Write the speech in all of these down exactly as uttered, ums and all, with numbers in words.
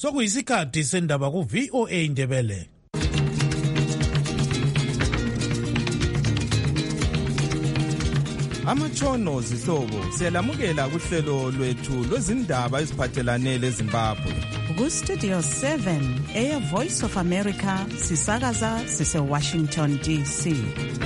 Sokuyisikhathi sendaba ku V O A Indebele. Amatshono zihlobo siyalamukela kuhlelo lwethu lwezindaba eziphathelane leZimbabwe. Ku Studio seven Air Voice of America sisakaza sise Washington D C.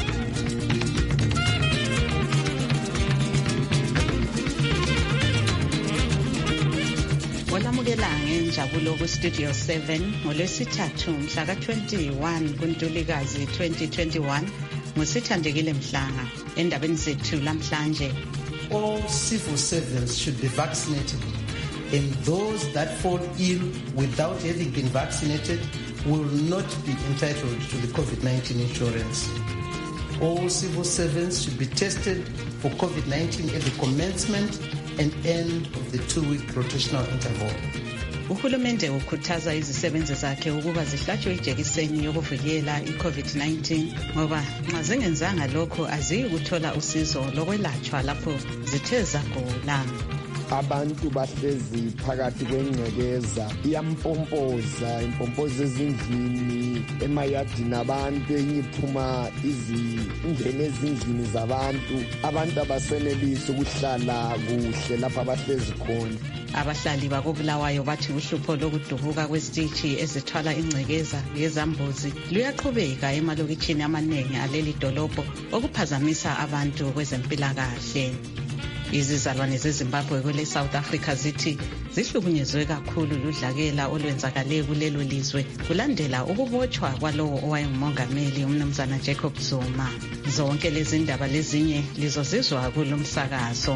Olamukela ngenjabulo ku Studio seven ngolwesithathu mhla ka twenty-one kuNtulikazi twenty twenty-one. Musithandekile Mhlanga endabeni zethu lamhlanje. All civil servants should be vaccinated, and those that fall ill without having been vaccinated will not be entitled to the COVID nineteen insurance. All civil servants should be tested for COVID nineteen at the commencement and end of the two-week rotational interval. Uhulumende ukhuthaza izisebenzi zakhe ukuba zihlatshwe ijekiseni yokuvikela i-COVID nineteen ngoba nxa zingenzanga lokho aziyikuthola usizo lokwelatshwa lapho zithe zagula. Abantu bahlezi phakathi kwengcekeza iyampompoza impompoza ezindlini emayadini abantu enyiphuma izindlene ezindlini zabantu abantu abasenelisi ukuhlala kuhle lapha abahlezi khona. Abahlali bakobulawayo bathi uhlupho lokudubuka kwesitishi ezithwala ingcekeza yezambuzi luyaqhubeka emalokitshini amanengi aleli dolobho okuphazamisa abantu kwezempilakahle. Izizalwane zeZimbabwe kule South Africa zithi zihlukunyezwe kakhulu ludlakela olwenzakale kulelo lizwe kulandela ukubotshwa kwalowo owayengumongameli umnumzana Jacob Zuma. Zonke lezi ndaba lezinye lizozizwa kulomsakazo.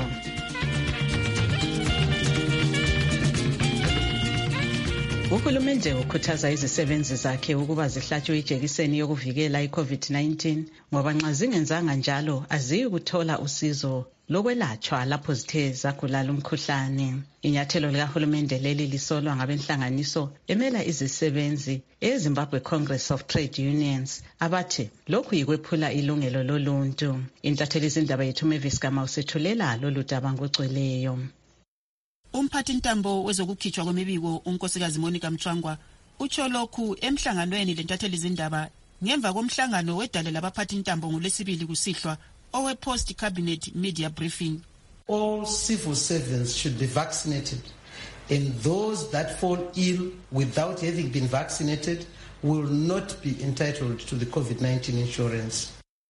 Uhulumende ukhuthaza izisebenzi zakhe ukuba zihlatshwe ijekiseni yokuvikela i-COVID nineteen ngoba nxa zingenzanga njalo aziyikuthola usizo lokwelatshwa lapho zithe zagula umkhuhlane. Inyathelo likahulumende leli lisolwa ngabenhlanganiso emela izisebenzi eZimbabwe Congress of Trade Unions abathi lokhu yikwephula ilungelo loluntu. Intatheli izindaba yethu Mavis Gama usethulela lolu daba ngogcweleyo. Umphathi ntambo wezokukhitshwa kwemibiko unkosikazi Monica Mchangwa utsho lokhu emhlanganweni lentatheli izindaba ngemva komhlangano wedale labaphathi ntambo ngolesibili kusihlwa owe post cabinet media briefing. All civil servants should be vaccinated, and those that fall ill without having been vaccinated will not be entitled to the COVID nineteen insurance.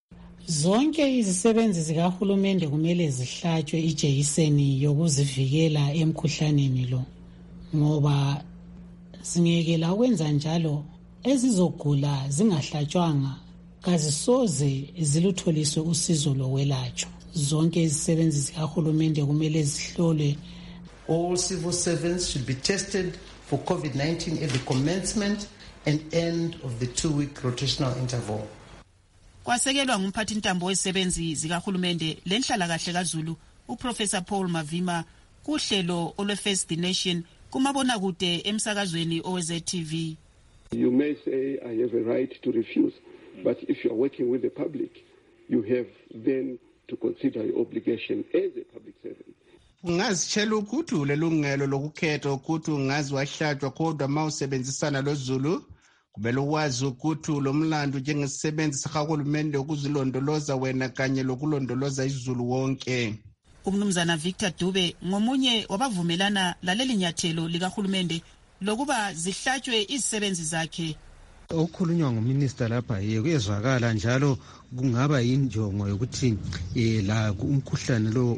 Zonke izisebenzi zikahulumende kumele zihlatshwe ijekiseni yokuzivikela emkhuhlaneni lo ngoba singekela ukwenza njalo ezizogula zingahlatshwanga kazisoze zilutholiswe usizo lokwelatshwa. Zonke izisebenzi zikahulumende kumele zihlolwe. All civil servants should be tested for COVID nineteen at the commencement and end of the two-week rotational interval. Kwasekelwa ngumphathi ntambo wezisebenzi zikahulumende lenhlala kahle kaZulu uProfessor Paul Mavima kuhlelo olwe First Nation kumabona kude emsakazweni owe-Z T V. You may say I have a right to refuse, but if you are working with the public, you have then to consider your obligation as a public servant. Ungazitshela ukuthi ulelungelo lokukhetha ukuthi ungazi wahlatshwa kodwa mawusebenzisana loZulu kumele ukwazi ukuthi lo mlando njengesisebenzi sakahulumende ukuzilondoloza wena kanye lokulondoloza iZulu wonke. Umnumzana Victor Dube ngomunye wabavumelana laleli nyathelo likahulumende lokuba zihlatshwe izisebenzi zakhe. Okukhulunywa nguminister lapha kuyezwakala njalo kungaba injongo yokuthi la umkhuhlane lo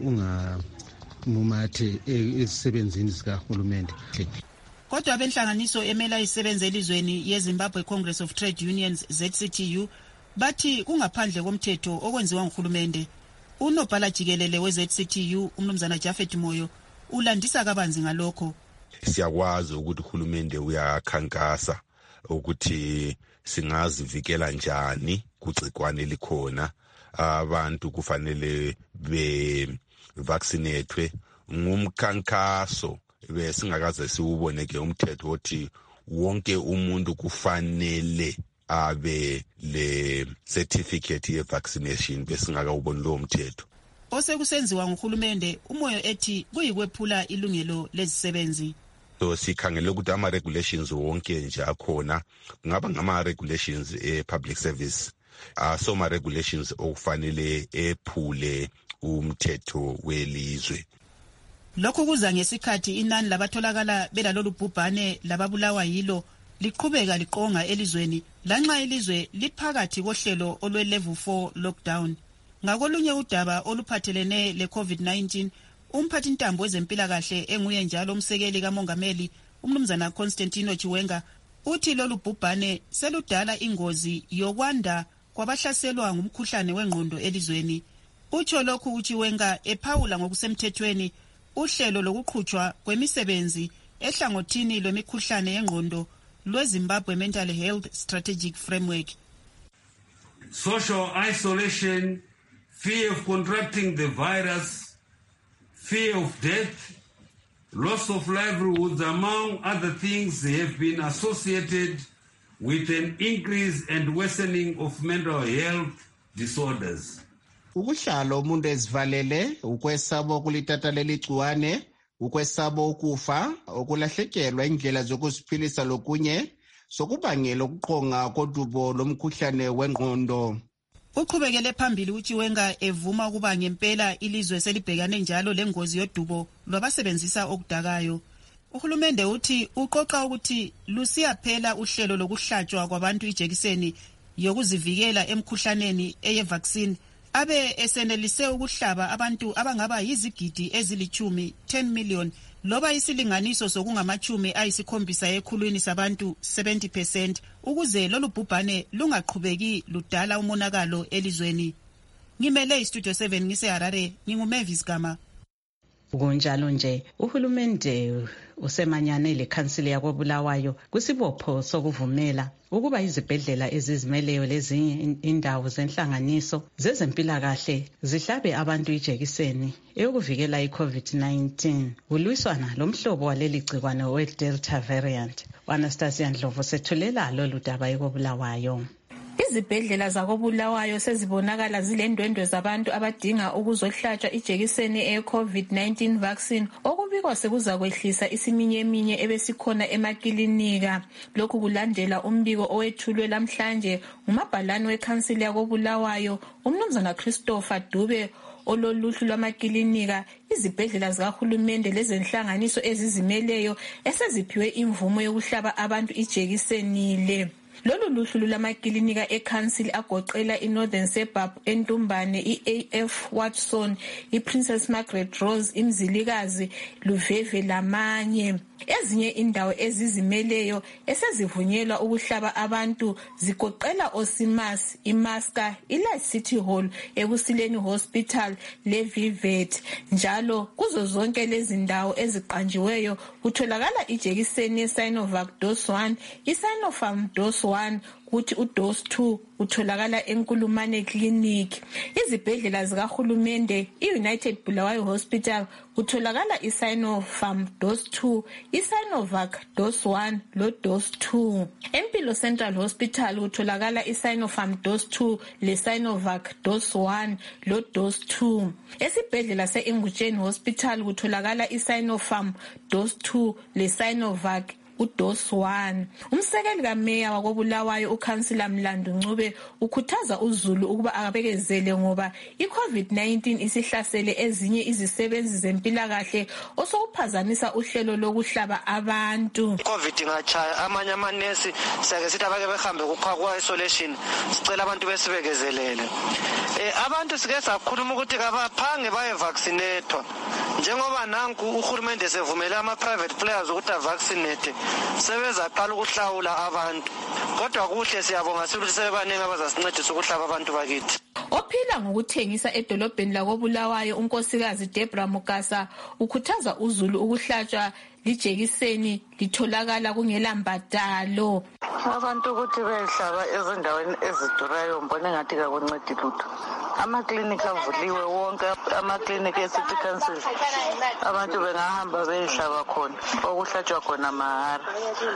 ungamumathe ezisebenzini zikahulumende. Kodwa benhlanganiso emela isebenze elizweni yeZimbabwe Congress of Trade Unions Z C T U bathi kungaphandle komthetho okwenziwa nguhulumende. Unobhala jikelele we-Z C T U umnumzana Jafet Moyo ulandisa kabanzi ngalokho. Siyakwazi ukuthi uhulumende uyakhankasa ukuthi singazivikela njani kugcikwane likhona. Abantu kufanele be vaccinatwe ngumkhankaso besingakaze siwubone ke umthetho othi wonke umuntu kufanele abe le certificate ye vaccination besingakawuboni lo mthetho. Osekusenziwa nguhulumende umoyo ethi kuyikwephula ilungelo lezisebenzi. so sikhangele ukuthi ama regulations wonke nje akhona kungaba ngama regulations e public service asoma regulations okufanele ephule umthetho welizwe. Lokhu kuza ngesikhathi inani labatholakala belalolu bhubhane lababulawa yilo liqhubeka liqonga elizweni lanxa ilizwe liphakathi kohlelo olwe level four lockdown. Ngakolunye udaba oluphathelene le COVID nineteen, umphathi ntambo wezempilakahle enguye njalo umsekeli kamongameli umnumzana Constantino Chiwenga uthi lolu bhubhane seludala ingozi yokwanda kwabahlaselwa ngumkhuhlane wengqondo elizweni. Utsho lokhu uChiwenga ephawula ngokusemthethweni uhlelo lokuqhutshwa kwemisebenzi ehlangothini lwemikhuhlane yengqondo lweZimbabwe Mental Health Strategic Framework. Social isolation, fear of contracting the virus, fear of death, loss of livelihoods, among other things, have been associated with an increase and worsening of mental health disorders. Ukuhlala umuntu ezivalele, ukwesaba ukulitata leli gciwane, ukwesaba ukufa, ukulahlekelwa indlela zokuziphilisa lokunye, sokubangela ukuqonga kodubo lomkhuhlane wengqondo. Uqhubekele phambili uChiwenga evuma ukuba ngempela ilizwe selibhekane njalo lengozi yodubo lwabasebenzisa okudakayo. Uhulumende uthi uqoqa ukuthi lusiyaphela uhlelo lokuhlatshwa kwabantu ijekiseni yokuzivikela emkhuhlaneni eye vaccine abe esenelise ukuhlaba abantu abangaba yizigidi ezilichumi ten million loba isilinganiso sokungamachumi ayisikhombisa ekhulwini sabantu seventy percent ukuze lolu bhubhane lungaqhubeki ludala umonakalo elizweni. Ngimele iStudio seven ngise Harare, nginguMavis Gama. Kunjalo nje uhulumende usemanyane lekhansili yakwabulawayo kwisibopho sokuvumela ukuba izibhedlela ezizimeleyo lezinye indawo zenhlanganiso zezempilakahle zihlabe abantu ijekiseni eyokuvikela iCovid nineteen kulwiswana lomhlobo waleli gciwane we-Delta variant. Anastasia Ndlovu sethulela lolu daba ekwabulawayo. Izibhedlela zakobulawayo sezibonakala zilendwendwe zabantu abadinga ukuzohlatshwa ijekiseni e-COVID nineteen vaccine okubikwa sekuzakwehlisa isiminyeminye ebesikhona emakilinika. Lokhu kulandela umbiko owethulwe lamhlanje ngumabhalane wekhansili yakobulawayo umnumzana Christopher Dube ololuhlu lwamakilinika, izibhedlela zikahulumende lezenhlanganiso ezizimeleyo eseziphiwe imvumo yokuhlaba abantu ijekiseni le. Lolu luhlu lulamakilinika ekhansili agoqela iNorthern Suburb, eNtumbane, i-A F Watson, iPrincess Margaret Rose, iMzilikazi, Luveve lamanye. Ezinye indawo ezizimeleyo esezivunyelwa ukuhlaba abantu zigoqela Osimas, iMaska, iLight City Hall, eBusileni Hospital, leVivet. Njalo kuzo zonke lezi ndawo eziqanjiweyo kutholakala ijekiseni yeSinovac dose one, iSinopharm dose one, kuthi udose two utholakala eNkulumane Clinic. Izibhedlela zikahulumende, iUnited Bulawayo Hospital kutholakala iSinopharm dose two, iSinovac dose one lo dose two. Empilo Central Hospital kutholakala iSinopharm dose two leSinovac dose one lo dose two. Esibhedlela seIngutsheni Hospital kutholakala iSinopharm dose two leSinovac udose one. Umsekeli kameya wakobulawayo uKhansila Mlandu Ncube ukhuthaza uzulu ukuba akabekezele ngoba iCovid nineteen isihlasele ezinye izisebenzi zempilakahle osokuphazamisa uhlelo lokuhlaba abantu. Covid ingachaya amanye amanesi sake sithi abake behambe kuqhaqwa isolation, sicela abantu besibekezelele. Eh abantu sike sakhuluma ukuthi kabaphange baye vaccinate njengoba nanku uhulumende sevumela ama private players ukuthi avaccinate sebeza qala ukuhlawula abantu, kodwa kuhle siyabonga sithi sebebaningi abazasincedisa ukuhlaba abantu bakithi. Ophila ngokuthengisa edolobheni lakobulawayo unkosikazi Debra Mukasa ukhuthaza uzulu ukuhlatshwa lijekiseni litholakala kungela mbadalo. Abantu ukuthi behlaba ezindaweni ezidurayo mbone ngathi kakuncedi lutho. amaklinikhi avuliwe wonke, amaklinikhi e-City Council abantu bengahamba beyihlaba khona okuhlatshwa khona mahara.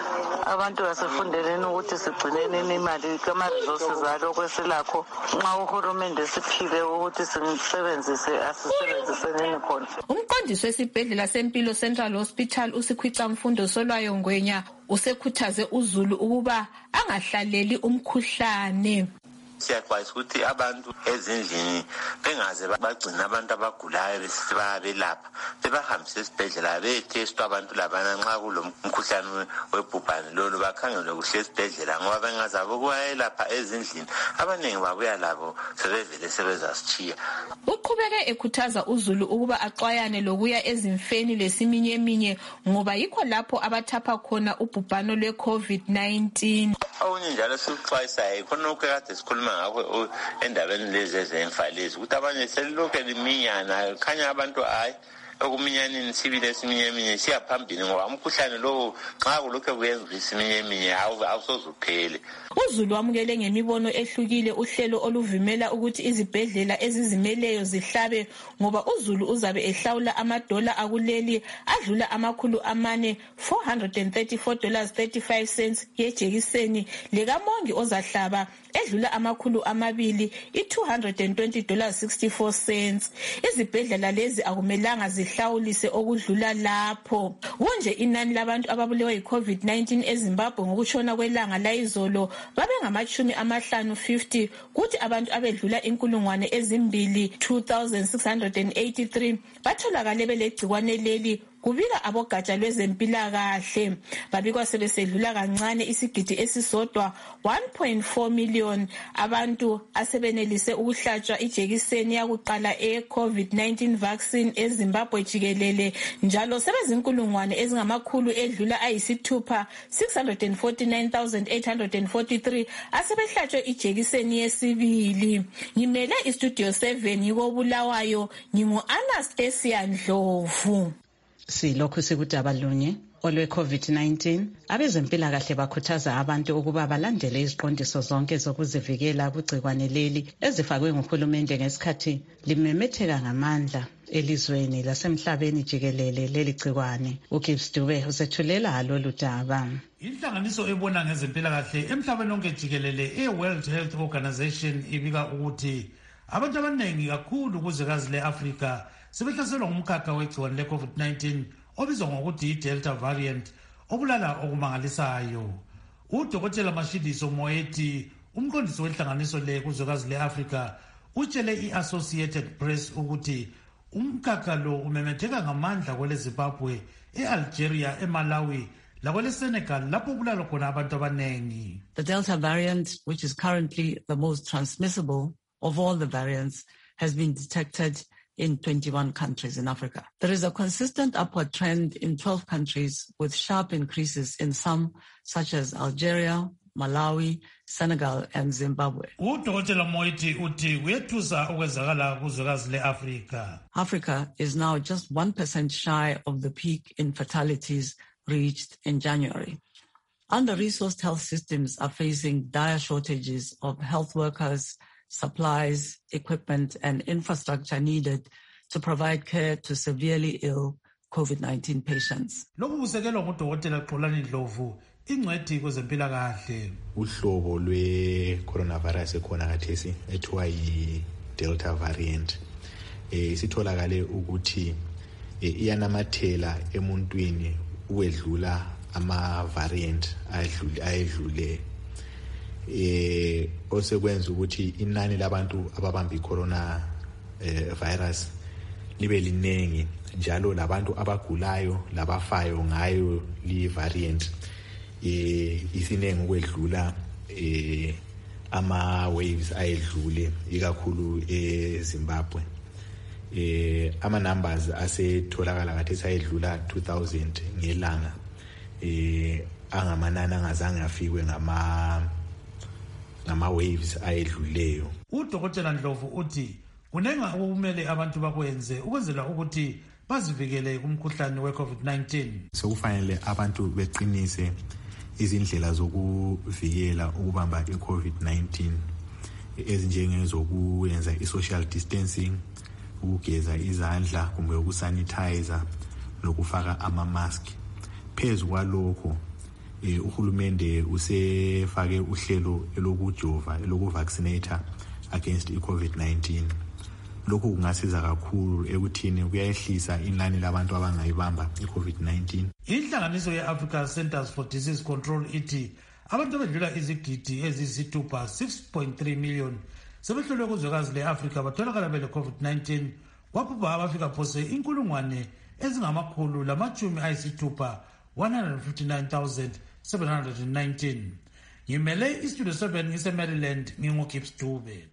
Abantu asifundeleni ukuthi sigcineni imali kama-resources alokho esilakho. Nxa uhulumende siphile ukuthi sisebenzise, asisebenziseni khona. Umqondisi wesibhedlela sempilo Central Hospital uSikhwica Mfundo Solwayo Ngwenya usekhuthaze uZulu ukuba angahlaleli umkhuhlane. Siyaxwayisa ukuthi abantu ezindlini bengaze bagcina abantu abagulayo besithi bayabelapha, bebahambise esibhedlela betestwa abantu labana nxa kulomkhuhlane webhubhane lolu bakhangelwe kuhle esibhedlela, ngoba bengazabe ukuwayelapha ezindlini abaningi babuya labo sebevele sebezasitshiya. Uqhubeke ekhuthaza uZulu ukuba axwayane lokuya ezimfeni lesiminyeminya ngoba yikho lapho abathapha khona ubhubhano lwe-COVID nineteen. Okunye njalo sikuxwayisayo khona ukade sikhuluma ngakho endabeni lezi ezemfa lezi ukuthi abanye selilokhu liminyana, khanya abantu hayi okuminyanini sibile esiminyeminya siya phambili ngoba umkhuhlane lowo nxa kulokhu kuyenza isiminyeminya awusoze uphele. uZulu wamukele ngemibono ehlukile uhlelo oluvimela ukuthi izibhedlela ezizimeleyo zihlabe ngoba uZulu uzabe ehlawula amadola akuleli adlula amakhulu amane four hundred thirty-four dollars thirty-five cents yejekiseni lekamongi ozahlaba edlula amakhulu amabili i-two hundred twenty dollars sixty-four cents. Izibhedlela lezi akumelanga zihlawulise okudlula lapho. Kunje inani labantu ababulewe yi-COVID nineteen eZimbabwe ngokutshona kwelanga layizolo babe ngamachumi amahlanu fifty, kuthi abantu abedlula inkulungwane ezimbili two thousand six hundred eighty-three batholakale belegcikwane leli. Kubika abogatsha lwezempilakahle babikwa sebesedlula kancane isigidi esisodwa one point four million abantu asebenelise ukuhlatshwa ijekiseni yakuqala e-COVID nineteen vaccine eZimbabwe jikelele, njalo sebezinkulungwane ezingamakhulu edlula ayisithupha six hundred forty-nine thousand eight hundred forty-three asebehlatshwe ijekiseni yesibili. Ngimele istudio seven yikobulawayo, ngingu-Anastasia Ndlovu. Silokhu sikudaba lunye olwe-COVID nineteen, abezempilakahle bakhuthaza abantu ukuba balandele iziqondiso zonke zokuzivikela kugcikwane leli ezifakwe nguhulumende ngesikhathi limemetheka ngamandla elizweni lasemhlabeni jikelele leli gcikwane. uGibbs Dube usethulela lolu daba. Inhlanganiso ebona ngezempilakahle emhlabeni onke jikelele e-World Health Organization ibika ukuthi abantu abaningi kakhulu kuzwekazi le-Afrika sebehlaselwa ngumkhakha wegciwane le-COVID nineteen obizwa ngokuthi i-Delta variant obulala okumangalisayo. Udokotela Mashidiso Moeti, umqondisi wenhlanganiso le kuzwekazi le-Afrika, utshele i-Associated Press ukuthi umkhakha lo umemetheka ngamandla kwele Zimbabwe, e-Algeria, eMalawi lakwele Senegal lapho bulala khona abantu abanengi. The Delta variant, which is currently the most transmissible of all the variants, has been detected in twenty-one countries in Africa. There is a consistent upward trend in twelve countries with sharp increases in some, such as Algeria, Malawi, Senegal, and Zimbabwe. Africa is now just one percent shy of the peak in fatalities reached in January. Under-resourced health systems are facing dire shortages of health workers, supplies, equipment, and infrastructure needed to provide care to severely ill COVID nineteen patients. Uhlobo lwe-coronavirus ekhona khathesi ethiwa yi-Delta variant eh sitholakale ukuthi iyanamathela emuntwini uwedlula ama-variant ayedlule ayedlule eh osekwenza ukuthi inani labantu ababamba i-corona eh, virus libe linengi, njalo labantu abagulayo labafayo ngayo li variant eh isinengi ukwedlula eh ama waves ayedlule ikakhulu eZimbabwe. eh ama numbers asetholakala kathi ayedlula two thousand ngelanga, eh angamanani angazange afikwe ngama ngama waves ayedluleyo. Udokotela Ndlovu uthi kunenga okumele abantu bakwenze ukwenzela ukuthi bazivikele kumkhuhlane we-COVID nineteen. Sokufanele abantu beqinise izindlela zokuvikela ukubamba i-COVID nineteen. ezinjengezokuyenza i-social distancing, ukugeza izandla kumbe ukusanitizer nokufaka ama-mask. Phezu kwalokho eh, uhulumende usefake uhlelo elokujova elokuvaccinata against i-COVID nineteen. Lokhu kungasiza kakhulu ekuthini kuyayehlisa inani labantu abangayibamba i-COVID nineteen. Inhlanganiso ye-Africa Centers for Disease Control ithi abantu abedlula izigidi eziyisithupha six point three million sebehlolwe kuzwekazi le-Afrika batholakala bele-COVID nineteen kwabhubha abafika phose inkulungwane ezingamakhulu lamachumi ayisithupha one hundred fifty-nine thousand seven hundred nineteen. Ngimele istudio seven ngise-Maryland ngingu-Gibbs Dube.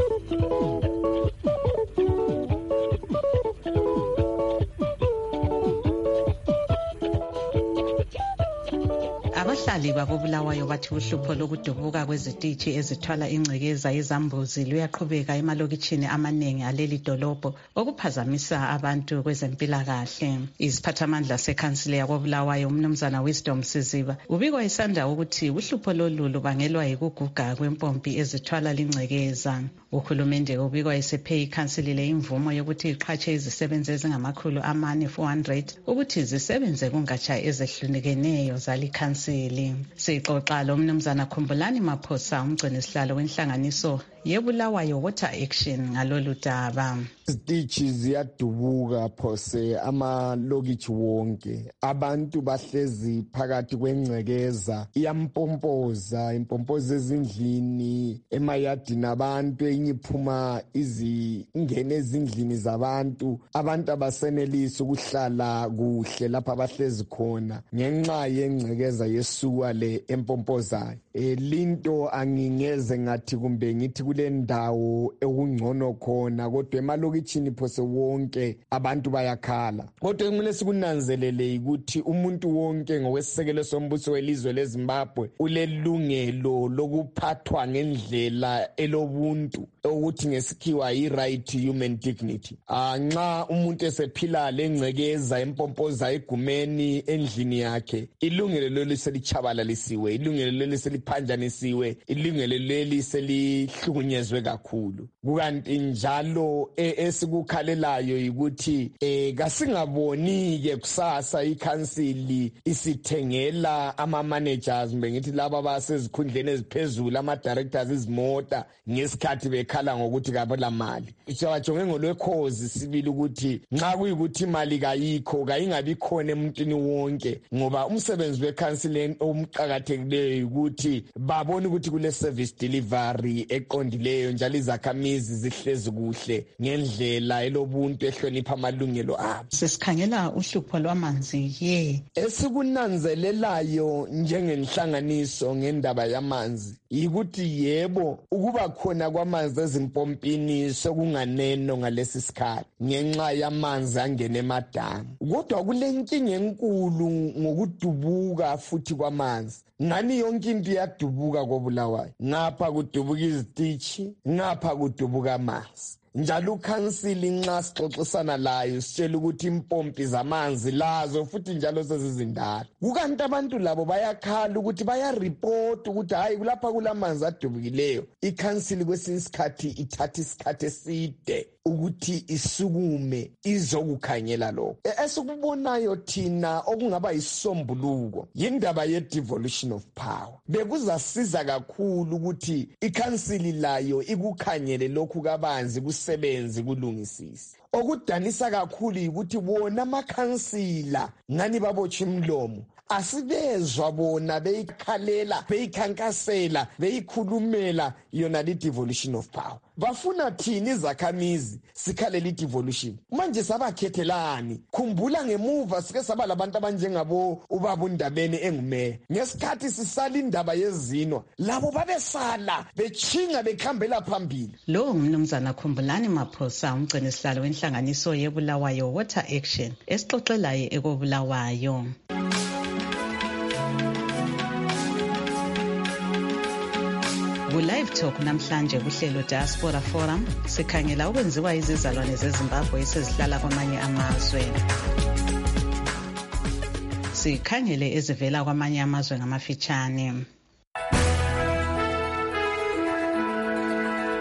Abahlali bakobulawayo bathi uhlupho lokudubuka kwezitishi ezithwala ingcekeza yezambuzi luyaqhubeka emalokitshini amaningi aleli dolobho okuphazamisa abantu kwezempilakahle. Iziphathamandla sekhansile yakobulawayo umnumzana Wisdom Siziba ubikwa isanda ukuthi uhlupho lolu lubangelwa yikuguga kwempompi ezithwala lingcekeza. Uhulumende ubikwa esephe ikhansili le imvumo yokuthi iqhatshe izisebenzi ezingamakhulu amane four hundred ukuthi zisebenze kungatsha ezehlukeneyo zalikhansili. Sixoxa lo mnumzana Khumbulani Maphosa umgcinisihlalo wenhlanganiso yeBulawayo Water Action ngalolu daba. Izitishi ziyadubuka phose amalokitshi wonke, abantu bahlezi phakathi kwengcekeza iyampompoza impompoza ezindlini emayadini abantu enye iphuma izingene ezindlini zabantu, abantu abasenelisi ukuhlala kuhle lapha abahlezi khona ngenxa yengcekeza yesuka le empompozayo. E, linto angingeze ngathi kumbe ngithi kule ndawo ekungcono khona, kodwa emalokitshini phose wonke abantu bayakhala. Kodwa kumele sikunanzelele ukuthi umuntu wonke ngokwesekelo sombuso welizwe leZimbabwe ulelungelo lokuphathwa ngendlela elobuntu ukuthi ngesikhiwa i-right to human dignity. Nxa umuntu esephila lengcekeza empompoza egumeni endlini yakhe, ilungelo leli selichabalalisiwe, ilungelo leli seliphanjanisiwe, ilungelo leli selihlukunyezwe kakhulu. Kukanti njalo esikukhalelayo yikuthi eh kasingaboni ke kusasa ikhansili isithengela ama managers mbe ngithi laba basezikhundleni eziphezulu ama directors izimota ngesikhathi bekhala ngokuthi kabela mali. Siyajonge ngolwekhozi sibili ukuthi nxa kuyikuthi imali kayikho kayingabi khona emntwini wonke, ngoba umsebenzi wekhansili omqhakathekileyo ukuthi babone ukuthi kule service delivery eqondileyo njalo izakhamizi zihlezi kuhle ngendlela elobuntu ehlonipha amalungelo abo. Sesikhangela uhlupho lwamanzi ye esikunanzelelayo njengenhlanganiso ngendaba yamanzi yikuthi yebo ukuba khona kwamanzi ezimpompini sokunganeno ngalesi sikhathi ngenxa yamanzi angene emadamu, kodwa kulenkinga enkulu ngokudubuka futhi kwamanzi. Ngani yonke into iyadubuka koBulawayo, ngapha kudubuka izitishi, ngapha kudubuka amanzi. Njalo ukhansili nxa sixoxisana layo sitshela ukuthi impompi zamanzi lazo futhi njalo sezizindala. Kukanti abantu labo bayakhala ukuthi bayareport ukuthi hayi kulapha kulamanzi adubukileyo. Ikhansili kwesinye isikhathi ithatha isikhathi eside ukuthi isukume izokukhangela lokho. Esikubonayo thina okungaba isombuluko yindaba ye devolution of power. Bekuzasiza kakhulu ukuthi ikhansili layo ikukhangele lokhu kabanzi kusebenzi kulungisisi. Okudanisa kakhulu ukuthi bona amakhansila ngani babotsha imlomo asibezwa bona beyikhalela beyikhankasela beyikhulumela yona li devolution of power. Bafuna thini izakhamizi sikhalela i-devolution? Manje sabakhethelani? Khumbula ngemuva sike saba labantu abanjengabo ubaba uNdabeni engumeya. Ngesikhathi sisala indaba yezinwa labo babesala bechinga bekhambela phambili. Lo umnumzana Khumbulani Maphosa umgcinisihlalo wenhlanganiso yeBulawayo Water Action esixoxelayo ekobulawayo. Ku-Live Talk namhlanje kuhlelo Diaspora Forum sikhangela ukwenziwa izizalwane zeZimbabwe esezihlala kwamanye amazwe. Sikhangele ezivela kwamanye amazwe ngamafitshane.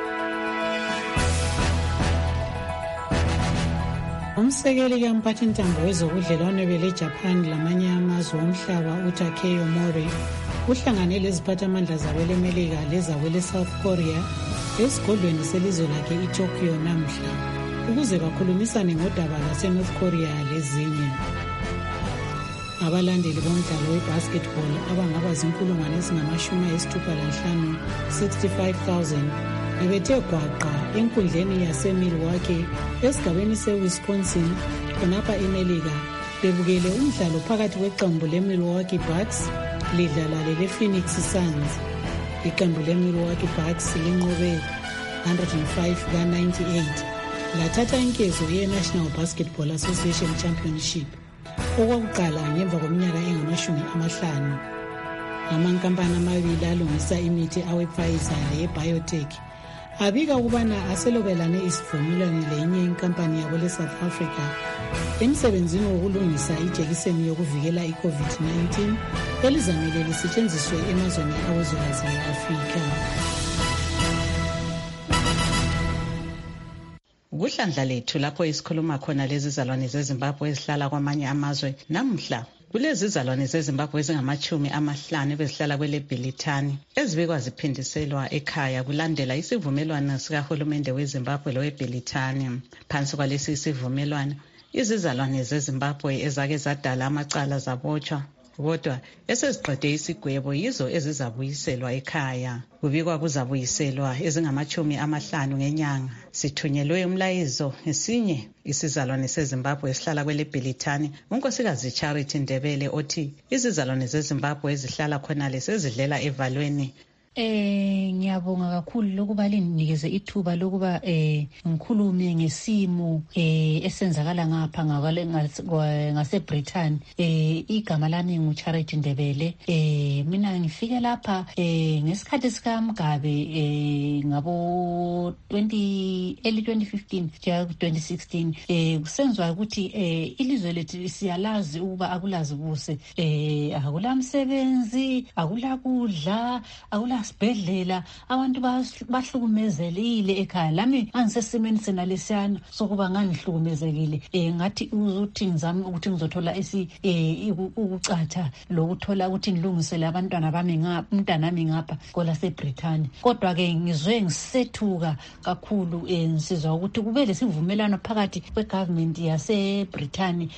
Umsekeli kamphathintambo wezobudlelwano bele-Japan lamanye amazwe omhlaba uTakeo Mori uhlangane leziphathamandla zakwelemelika lezakwele-South Korea esigodlweni selizwe lakhe iTokyo namhla ukuze bakhulumisane ngodaba lwase-North Korea lezinye. Abalandeli bomdlalo we-basketball abangaba zinkulungwane ezingamashumi ayisithupha lanhlanu sixty-five thousand bebethe gwaqa enkundleni yase-Milwaukee esigabeni se-Wisconsin khonapha emelika bebukele umdlalo phakathi kweqembu le-Milwaukee Bucks lidlala lele-Phoenix Suns. Iqembu le-Milwaukee Bucks linqobe one oh five ka ninety-eight lathatha inkezo ye-National Basketball Association Championship okwakuqala ngemva kweminyaka engamashumi amahlanu. Amankampani amabili alungisa imithi awe-Pfizer leye-Biotech abika ukubana aselobelane isivumelwano lenye inkampani yabo le-South Africa emsebenzini wokulungisa ijekiseni yokuvikela i-COVID nineteen elizamele lisetshenziswe emazweni awezwekazi le-Afrika. Kuhlandla lethu lapho isikhuluma khona lezi zalwane zeZimbabwe ezihlala kwamanye amazwe namhla kulezi zalwane zeZimbabwe ezingamachumi amahlanu bezihlala kwele-Bhilitani ezibikwa ziphindiselwa ekhaya kulandela isivumelwano sikahulumende weZimbabwe lowe-Bhilitani. Phansi kwalesi isivumelwano izizalwane zeZimbabwe ezake zadala amacala zabotshwa kodwa eseziqede isigwebo yizo ezizabuyiselwa ekhaya. Kubikwa kuzabuyiselwa ezingamachumi amahlanu ngenyanga. Sithunyelwe umlayezo ngesinye isizalwane seZimbabwe esihlala kwele-Bhilitani unkosikazi Charity Ndebele othi izizalwane zeZimbabwe ezihlala khonale sezidlela evalweni. Eh ngiyabonga kakhulu lokuba linikeze ithuba lokuba eh ngikhulume ngesimo eh esenzakala ngapha ngakale ngase Britain. Eh igama lami nguCharity Ndebele. Eh mina ngifike lapha eh ngesikhathi sika Mugabe eh ngabo twenty early twenty fifteen ja twenty sixteen eh kusenzwa ukuthi eh ilizwe lethu siyalazi ukuba akulazi buse eh akulamsebenzi akulakudla akula sibhedlela abantu bahlukumezelile ekhaya. Lami angisesimeni sena lesiyana sokuba ngangihlukumezekile eh ngathi uzuthi ngizame ukuthi ngizothola esi eh ukucatha lokuthola ukuthi ngilungisele abantwana bami ngapha umntana nami ngapha kola seBritain. Kodwa ke ngizwe ngisethuka kakhulu eh ngisizwa ukuthi kube lesivumelano phakathi kwegovernment yaseBritain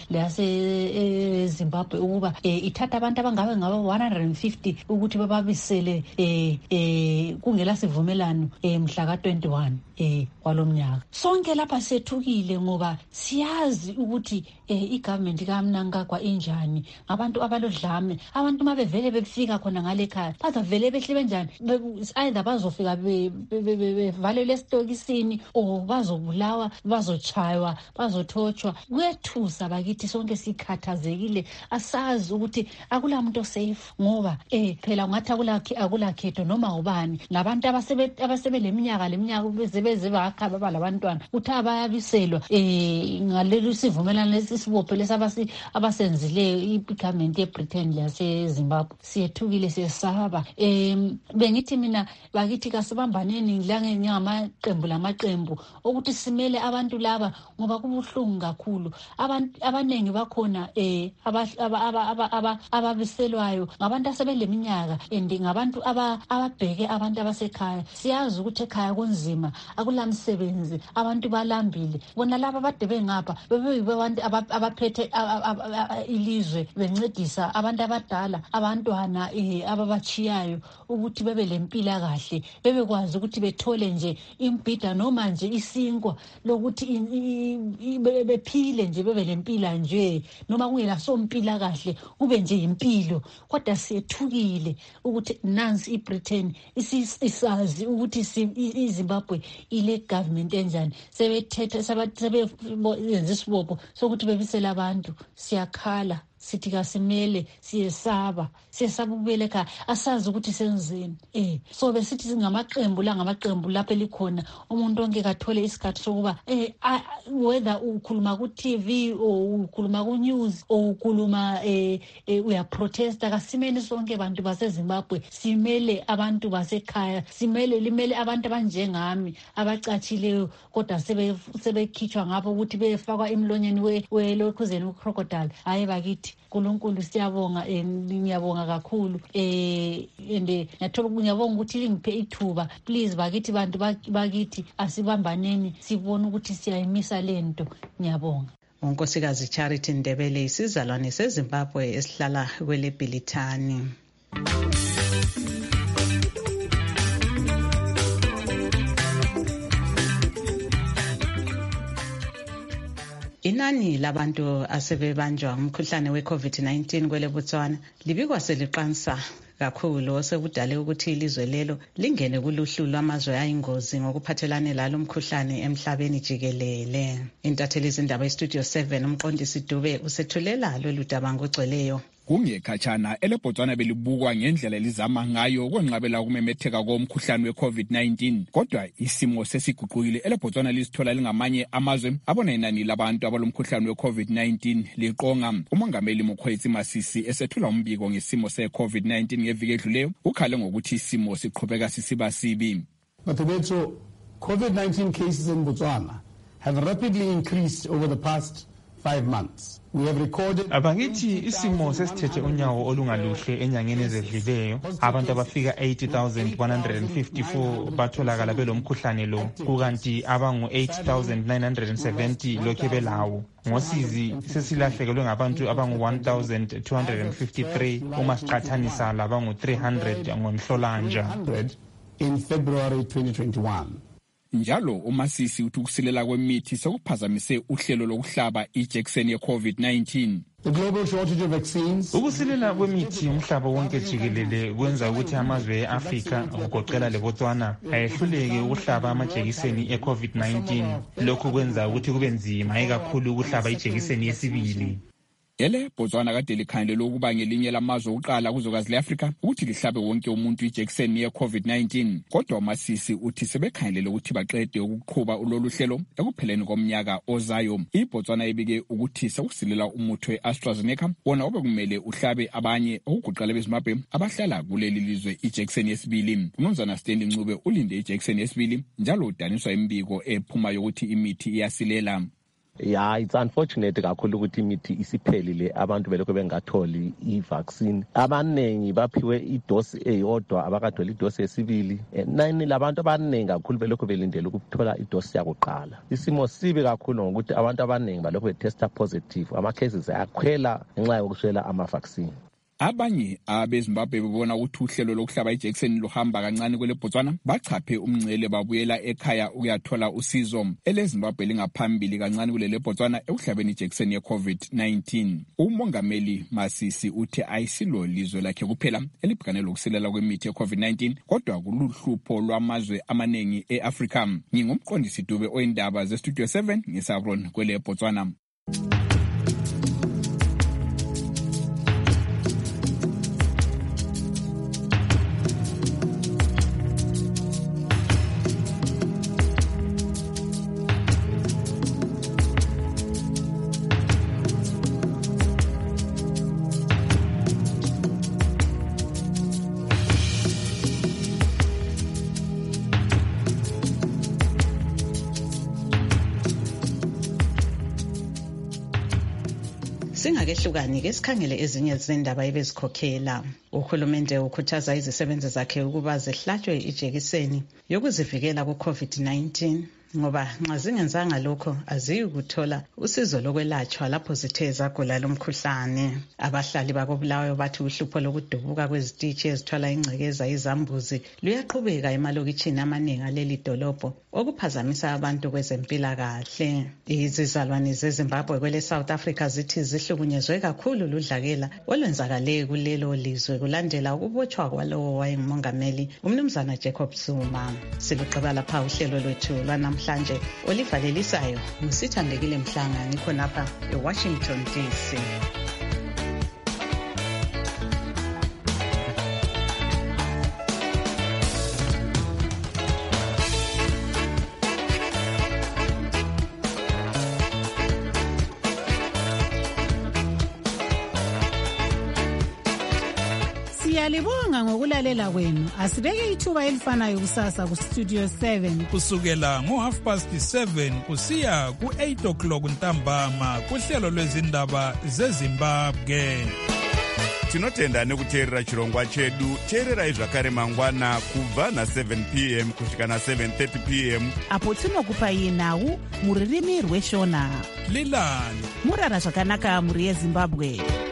lase Zimbabwe ukuba eh ithatha abantu abangabe ngaba one hundred fifty ukuthi bababisele eh eh kungela sivumelano emhla ka twenty-one eh kwalomnyaka. Sonke lapha sethukile ngoba siyazi ukuthi eh igovernment kaMnangagwa injani, abantu abalodlame, abantu mabevele befika khona ngale ekhaya bazavele behle benjani, either bazofika bevalele esitokisini o bazobulawa, bazochaywa, bazothothwa. Kuyethusa bakithi sonke sikhathazekile, asazi ukuthi akulamuntu safe ngoba eh phela ngathi akulakhe akulakhetho noma ubani. Labantu abasebe abasebeleminyaka leminyaka bezebeze bakhaba balabantwana uthi abayabiselwa eh ngaleli sivumelana lesibophe lesabasi abasenzile igovernment yeBritain yaseZimbabwe. Siyethukile siyesaba. Eh bengithi mina bakithi kasibambaneni ngilange ngamaqembu lamaqembu ukuthi simele abantu laba ngoba kubuhlungu kakhulu. Abantu abanengi bakhona eh ababiselwayo ngabantu asebeleminyaka and ngabantu ababheke abantu abasekhaya. Siyazi ukuthi ekhaya kunzima, akulamsebenzi, abantu balambile. Bona laba bade bengapha bebeyibantu abaphethe ilizwe bencedisa abantu abadala, abantwana eh ababachiyayo ukuthi bebe lempila kahle, bebekwazi ukuthi bethole nje imbhida noma nje isinkwa lokuthi bephile nje bebe lempila nje noma kungela sompila kahle kube nje impilo. Kodwa siyethukile ukuthi nansi iBritain isisazi ukuthi iZimbabwe ile government enjani, sebethethe sebenza isibopho sokuthi bebisela abantu. Siyakhala sithi kasimele siyesaba siyesaba ukubuyela ekhaya asazi ukuthi senzeni eh so besithi singamaqembu la ngamaqembu lapha elikhona umuntu onke kathole isikhathi sokuba eh whether ukhuluma ku T V or ukhuluma ku news or ukhuluma eh uya protest akasimele sonke abantu baseZimbabwe simele abantu basekhaya simele limele abantu abanjengami abacatshileyo kodwa sebe sebekhitshwa ngapho ukuthi befakwa emlonyeni we welokhuzeni ucrocodile hayi bakithi uNkulunkulu siyabonga ngiyabonga kakhulu eh ende ngiyathoba ngiyabonga ukuthi lingiphe ithuba please bakithi bantu bakithi asibambaneni sibone ukuthi siyayimisa lento ngiyabonga. uNkosikazi Charity Ndebele isizalwane seZimbabwe esihlala kwele Bilitani. Inani labantu asebebanjwa umkhuhlane we-COVID nineteen kwele Botswana libikwa seliqansa kakhulu osekudale ukuthi ilizwe lelo lingene kuluhlu lwamazwe ayingozi ngokuphathelane lalo umkhuhlane emhlabeni jikelele. Intatheli izindaba eStudio seven umqondisi Dube usethulela lolu daba ngogcweleyo. Kungekhatshana eleBotswana belibukwa ngendlela elizama ngayo ukwenqabela ukumemetheka komkhuhlane we-COVID nineteen kodwa isimo sesiguqukile eleBotswana lisithola lingamanye amazwe abona inani labantu abalomkhuhlane we-COVID nineteen liqonga. Umongameli Mokgweetsi Masisi esethula umbiko ngesimo se-COVID nineteen ngeviki edluleyo ukhale ngokuthi isimo siqhubeka sisiba sibi. Batebetso, COVID nineteen cases in Botswana have rapidly increased over the past five months. We have recorded abakithi isimo sesithethe unyawo olungaluhle enyangeni ezedlileyo abantu abafika eighty thousand one hundred fifty-four batholakala belomkhuhlane lo kukanti abangu eight thousand nine hundred seventy lokhe belawo. Ngosizi sesilahlekelwe ngabantu abangu one thousand two hundred fifty-three uma siqathanisa labangu three hundred ngomhlolanja in February twenty twenty-one. Njalo uMasisi uthi ukusilela kwemithi sekuphazamise uhlelo lokuhlaba ijekiseni ye-COVID nineteen. The global shortage of vaccines. Ukusilela kwemithi umhlaba wonke jikelele kwenza ukuthi amazwe eAfrika ukugoqela leBotswana ayehluleke ukuhlaba amajekiseni e-COVID nineteen. Lokhu kwenza ukuthi kube nzima ekakhulu ukuhlaba ijekiseni yesibili. Ele Botswana kade likhangelelwe ukuba ngelinye lamazwe okuqala kuzwekazi le-Afrika ukuthi lihlabe wonke umuntu ijekiseni ye-COVID nineteen. Kodwa uMasisi uthi sebekhangelele ukuthi baqede ukuqhuba ulolu hlelo ekupheleni komnyaka ozayo. IBotswana ibike ukuthi sekusilela umuthi we-AstraZeneca wona obekumele uhlabe abanye okugoqela beZimbabwe abahlala kuleli lizwe ijekiseni yesibili. UMnumzana Stanley Ncube ulinde ijekiseni yesibili njalo udaniswa imbiko ephuma yokuthi imithi iyasilela. Yeah, it's unfortunate kakhulu ukuthi imithi isiphelile abantu belokho bengatholi i-vaccine. Abanengi baphiwe idosi eyodwa abakatholi idosi yesibili. Nani labantu abanengi kakhulu belokho belindele ukuthola idosi yakuqala. Isimo sibi kakhulu ngokuthi abantu abanengi balokho betesta positive. Ama cases ayakhwela ngenxa yokuswela ama-vaccine. Abanye abeZimbabwe bebona ukuthi uhlelo lokuhlaba ijekiseni luhamba kancane kwele Botswana bachaphe umngcele babuyela ekhaya ukuyathola usizo. EleZimbabwe lingaphambili kancane kulele Botswana ekuhlabeni ijekiseni ye-COVID nineteen. Umongameli Masisi uthi ayisilo lizwe lakhe kuphela elibhekane lokusilela kwemithi ye-COVID nineteen kodwa kuluhlupho lwamazwe amanengi eAfrika. Ngingumqondisi Dube oyindaba zeStudio seven ngeSavron kwele Botswana. Singakehlukani ke sikhangele ezinye izindaba ebezikhokhela. Uhulumende ukhuthaza izisebenzi zakhe ukuba zihlatshwe ijekiseni yokuzivikela ku-COVID nineteen ngoba nxa zingenzanga lokho aziyikuthola usizo lokwelatshwa lapho zithe zagula lomkhuhlane. Abahlali bakobulawayo bathi uhlupho lokudubuka kwezititshi ezithwala ingcekeza izambuzi luyaqhubeka emalokitshini amaningi aleli dolobho okuphazamisa abantu kwezempilakahle. Izizalwane zeZimbabwe kwele South Africa zithi zihlukunyezwe kakhulu ludlakela olwenzakale kulelo lizwe kulandela ukubotshwa kwalowo wayengumongameli uMnumzana Jacob Zuma. Siluqaba lapha uhlelo lwethu lwanamhlanje olivalelisayo ngusithandekile Mhlanga ngikhonapha eWashington D C. Siyalibonga ngokulalela kwenu. Asibeke ithuba elifanayo kusasa ku Studio seven. Kusukela ngo half past seven kusiya ku eight o'clock ntambama kuhlelo lwezindaba zeZimbabwe. Tinotenda nekuteerera chirongwa chedu. Teererai zvakare mangwana kubva na seven p m kusvika na seven thirty p m apo tinokupai nhau muririmi rweshona. Lilani murara zvakanaka muri yeZimbabwe.